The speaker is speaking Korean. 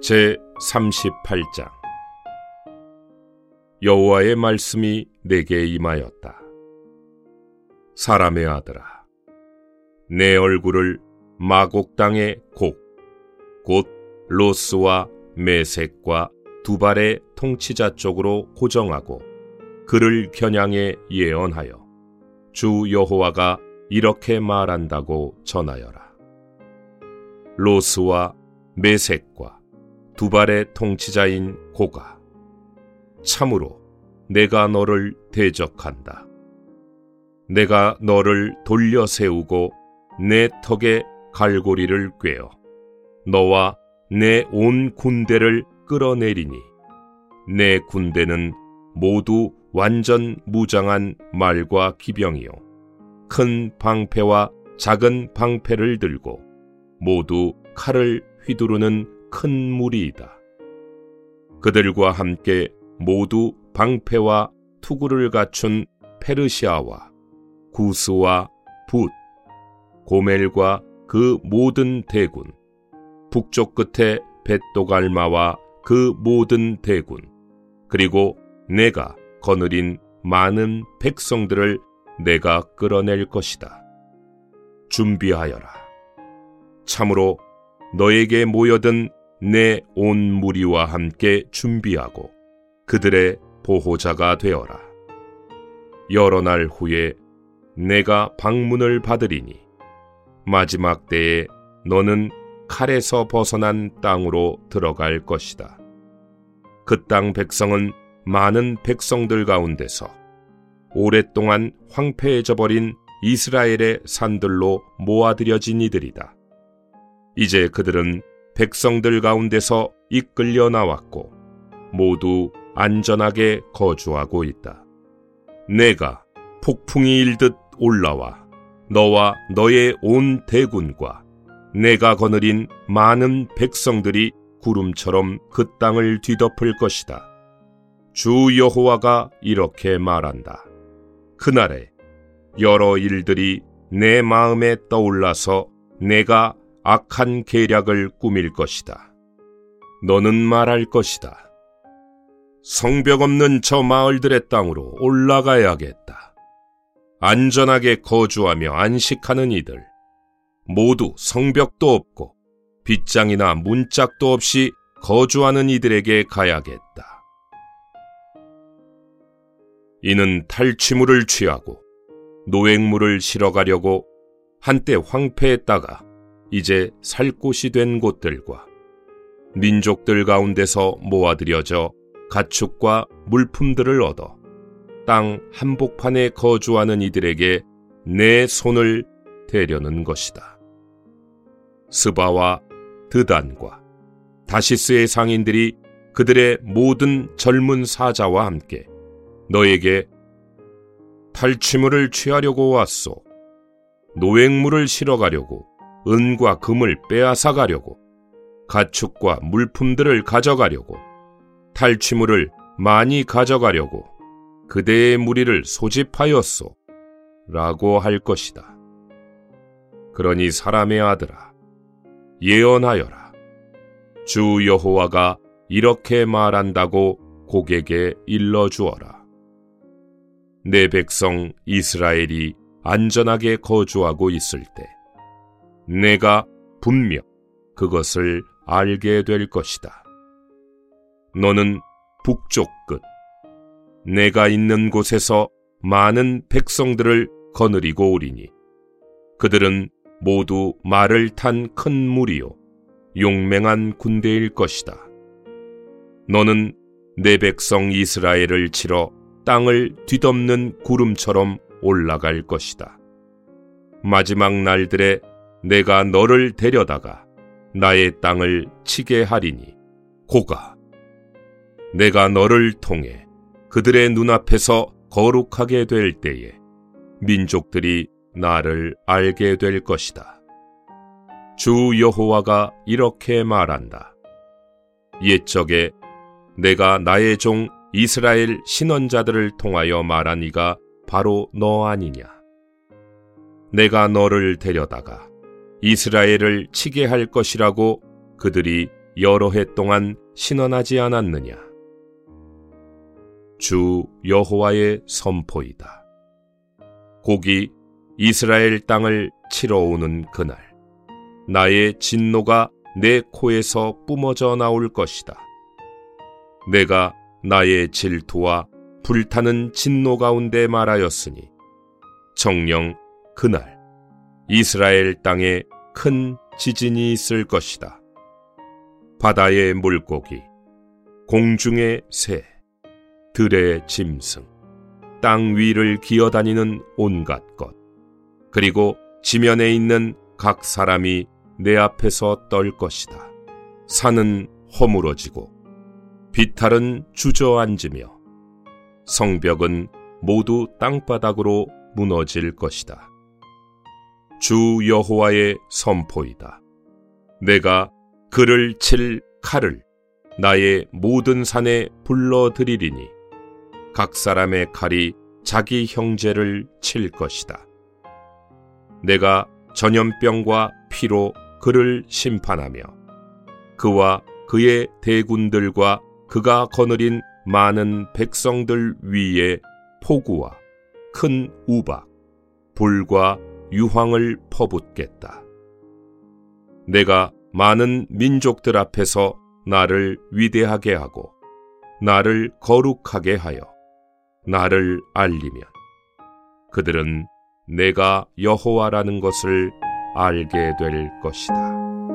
제38장. 여호와의 말씀이 내게 임하였다. 사람의 아들아, 내 얼굴을 마곡 땅의 곡, 곧 로스와 메섹과 두발의 통치자 쪽으로 고정하고 그를 겨냥해 예언하여 주 여호와가 이렇게 말한다고 전하여라. 로스와 메섹과 두발의 통치자인 고가, 참으로 내가 너를 대적한다. 내가 너를 돌려 세우고 내 턱에 갈고리를 꿰어 너와 내 온 군대를 끌어내리니 내 군대는 모두 완전 무장한 말과 기병이요 큰 방패와 작은 방패를 들고 모두 칼을 휘두르는 큰 무리이다. 그들과 함께 모두 방패와 투구를 갖춘 페르시아와 구스와 붓, 고멜과 그 모든 대군, 북쪽 끝에 벳도갈마와 그 모든 대군, 그리고 내가 거느린 많은 백성들을 내가 끌어낼 것이다. 준비하여라. 참으로 너에게 모여든 내 온 무리와 함께 준비하고 그들의 보호자가 되어라. 여러 날 후에 내가 방문을 받으리니 마지막 때에 너는 칼에서 벗어난 땅으로 들어갈 것이다. 그 땅 백성은 많은 백성들 가운데서 오랫동안 황폐해져 버린 이스라엘의 산들로 모아들여진 이들이다. 이제 그들은 백성들 가운데서 이끌려 나왔고 모두 안전하게 거주하고 있다. 내가 폭풍이 일듯 올라와 너와 너의 온 대군과 내가 거느린 많은 백성들이 구름처럼 그 땅을 뒤덮을 것이다. 주 여호와가 이렇게 말한다. 그날에 여러 일들이 내 마음에 떠올라서 내가 악한 계략을 꾸밀 것이다. 너는 말할 것이다. 성벽 없는 저 마을들의 땅으로 올라가야겠다. 안전하게 거주하며 안식하는 이들, 모두 성벽도 없고 빗장이나 문짝도 없이 거주하는 이들에게 가야겠다. 이는 탈취물을 취하고 노획물을 실어가려고 한때 황폐했다가 이제 살 곳이 된 곳들과 민족들 가운데서 모아들여져 가축과 물품들을 얻어 땅 한복판에 거주하는 이들에게 내 손을 대려는 것이다. 스바와 드단과 다시스의 상인들이 그들의 모든 젊은 사자와 함께 너에게 탈취물을 취하려고 왔소. 노획물을 실어가려고 은과 금을 빼앗아 가려고 가축과 물품들을 가져가려고 탈취물을 많이 가져가려고 그대의 무리를 소집하였소 라고 할 것이다. 그러니 사람의 아들아, 예언하여라. 주 여호와가 이렇게 말한다고 곡에게 일러주어라. 내 백성 이스라엘이 안전하게 거주하고 있을 때 내가 분명 그것을 알게 될 것이다. 너는 북쪽 끝, 내가 있는 곳에서 많은 백성들을 거느리고 오리니 그들은 모두 말을 탄 큰 무리요 용맹한 군대일 것이다. 너는 내 백성 이스라엘을 치러 땅을 뒤덮는 구름처럼 올라갈 것이다. 마지막 날들에 내가 너를 데려다가 나의 땅을 치게 하리니 고가, 내가 너를 통해 그들의 눈앞에서 거룩하게 될 때에 민족들이 나를 알게 될 것이다. 주 여호와가 이렇게 말한다. 옛적에 내가 나의 종 이스라엘 신원자들을 통하여 말한 이가 바로 너 아니냐. 내가 너를 데려다가 이스라엘을 치게 할 것이라고 그들이 여러 해 동안 신원하지 않았느냐? 주 여호와의 선포이다. 곡이 이스라엘 땅을 치러 오는 그날, 나의 진노가 내 코에서 뿜어져 나올 것이다. 내가 나의 질투와 불타는 진노 가운데 말하였으니 정녕 그날 이스라엘 땅에 큰 지진이 있을 것이다. 바다의 물고기, 공중의 새, 들의 짐승, 땅 위를 기어다니는 온갖 것, 그리고 지면에 있는 각 사람이 내 앞에서 떨 것이다. 산은 허물어지고 비탈은 주저앉으며 성벽은 모두 땅바닥으로 무너질 것이다. 주 여호와의 선포이다. 내가 그를 칠 칼을 나의 모든 산에 불러들이리니 각 사람의 칼이 자기 형제를 칠 것이다. 내가 전염병과 피로 그를 심판하며 그와 그의 대군들과 그가 거느린 많은 백성들 위에 폭우와 큰 우박, 불과 유황을 퍼붓겠다. 내가 많은 민족들 앞에서 나를 위대하게 하고 나를 거룩하게 하여 나를 알리면 그들은 내가 여호와라는 것을 알게 될 것이다.